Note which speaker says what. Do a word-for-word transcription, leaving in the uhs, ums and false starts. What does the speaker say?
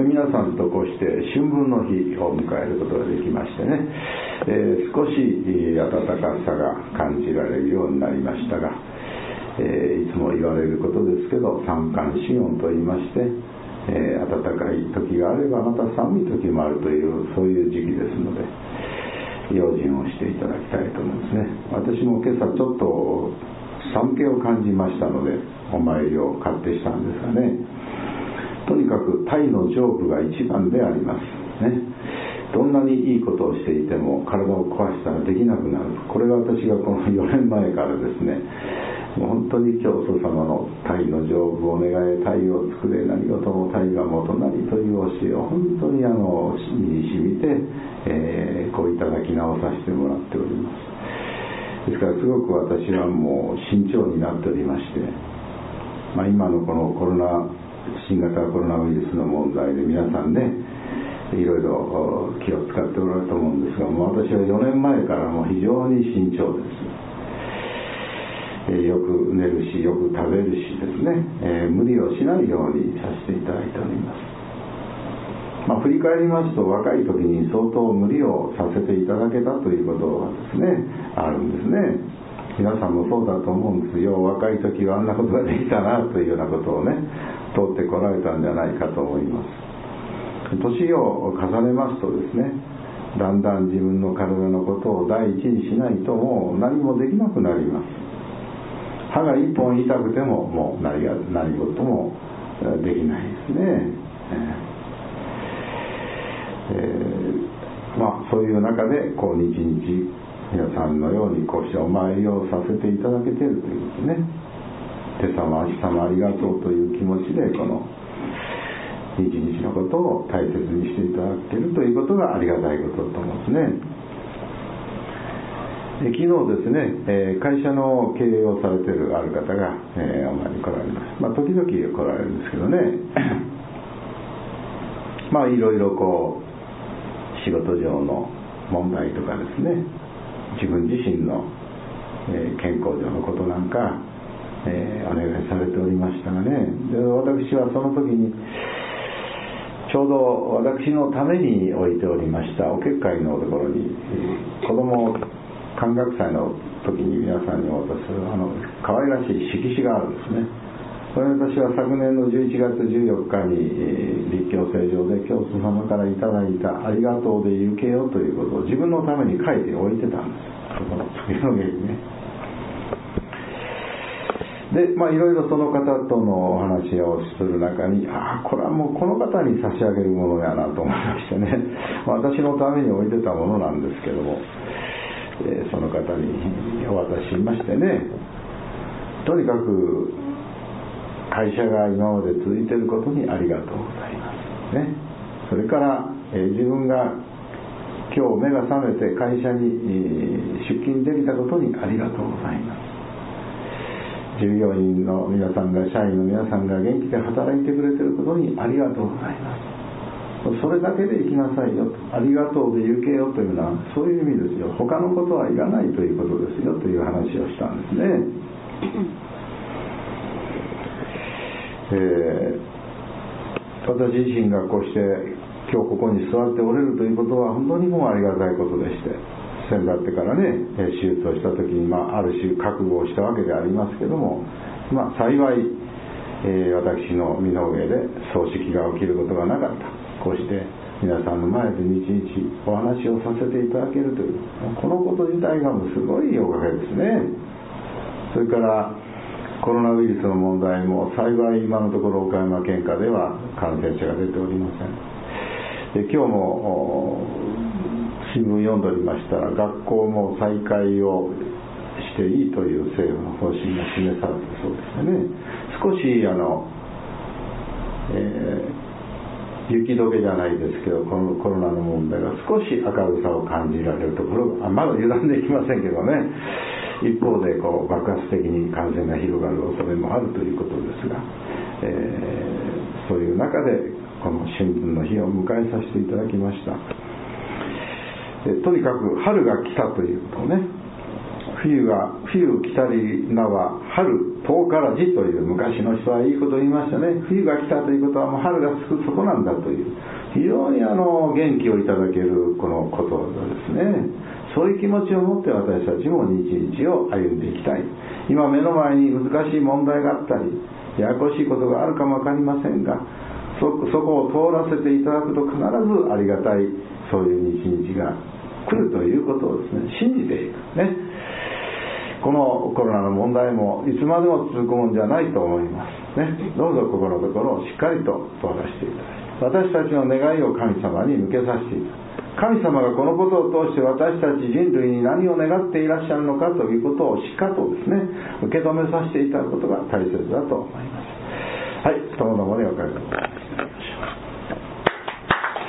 Speaker 1: 皆さんとこうして春分の日を迎えることができましてね、えー、少し暖かさが感じられるようになりましたが、えー、いつも言われることですけど、三寒四温と言いまして、えー、暖かい時があればまた寒い時もあるという、そういう時期ですので、用心をしていただきたいと思うんですね。私も今朝ちょっと寒気を感じましたので、お参りを買ってしたんですがね、とにかく体の丈夫が一番でありますね。どんなにいいことをしていても体を壊したらできなくなる。これが私がこのよねんまえからですね、もう本当に教祖様の体の丈夫を願え、体を作れ、何事も体が元なりという教えを本当にあの身に染みて、えー、こういただき直させてもらっております。ですからすごく私はもう慎重になっておりまして、まあ、今のこのコロナ新型コロナウイルスの問題で皆さんね、いろいろ気を使っておられると思うんですが、もう私はよねんまえからも非常に慎重です。えー、よく寝るし、よく食べるしですね、えー、無理をしないようにさせていただいております。まあ、振り返りますと、若い時に相当無理をさせていただけたということがですね、あるんですね。皆さんもそうだと思うんですよ。若い時はあんなことができたなというようなことをね、通ってこられたんじゃないかと思います。年を重ねますとですね、だんだん自分の体のことを第一にしないともう何もできなくなります。歯が一本痛くてももう 何, 何事もできないですね。えー、まあそういう中でこう日々皆さんのようにこうしてお参りをさせていただけているということね。今朝も明日もありがとうという気持ちでこの日々のことを大切にしていただけるということがありがたいことだと思うんですね。昨日ですね、えー、会社の経営をされているある方が、えー、お参りに来られます。まあ時々来られるんですけどねまあいろいろこう仕事上の問題とかですね、自分自身の、えー、健康上のことなんか、えー、お願いされておりましたがね、で私はその時にちょうど私のために置いておりましたお結界のところに、えー、子供感覚祭の時に皆さんにお渡しするあの可愛らしい色紙があるんですね。これ私は昨年のじゅういちがつじゅうよっかに立教聖上で教祖様からいただいたありがとうで行けよということを自分のために書いておいてたんです。そこの次の上にね。で、まあいろいろその方とのお話をする中に、ああこれはもうこの方に差し上げるものやなと思いましてね、私のために置いてたものなんですけども、えー、その方にお渡ししましてね、とにかく会社が今まで続いていることにありがとうございますね。それから、えー、自分が今日目が覚めて会社に、えー、出勤できたことにありがとうございます。従業員の皆さんが、社員の皆さんが元気で働いてくれていることにありがとうございます。それだけで生きなさいよ、ありがとうで行けよというのはそういう意味ですよ。他のことはいらないということですよという話をしたんですね。えー、私自身がこうして今日ここに座っておれるということは本当にもうありがたいことでして、先だってからね手術をした時に、まあ、ある種覚悟をしたわけでありますけども、まあ、幸い、えー、私の身の上で葬式が起きることがなかった。こうして皆さんの前で日々お話をさせていただけるというこのこと自体がもうすごいおかげですね。それからコロナウイルスの問題も幸い今のところ岡山県下では感染者が出ておりません。で今日も新聞読んでおりましたら、学校も再開をしていいという政府の方針が示されてそうですね。少しあの、えー雪解けじゃないですけど、このコロナの問題が少し明るさを感じられるところが、まだ油断できませんけどね、一方でこう爆発的に感染が広がる恐れもあるということですが、えー、そういう中でこの春分の日を迎えさせていただきました。でとにかく春が来たということをね、 冬が冬来たりなは春遠からじという、昔の人はいいことを言いましたね。冬が来たということはもう春がすぐそこなんだという、非常にあの元気をいただけるこのことですね。そういう気持ちを持って私たちも日々を歩んでいきたい。今目の前に難しい問題があったりややこしいことがあるかも分かりませんが、 そ, そこを通らせていただくと必ずありがたい、そういう日々が来るということをですね、信じていくね。このコロナの問題もいつまでも続くもんじゃないと思いますね。どうぞここのところをしっかりと通らせていただき、私たちの願いを神様に向けさせていただき、神様がこのことを通して私たち人類に何を願っていらっしゃるのかということをしっかりとですね、受け止めさせていただくことが大切だと思います。はい、ともどもにおかげください。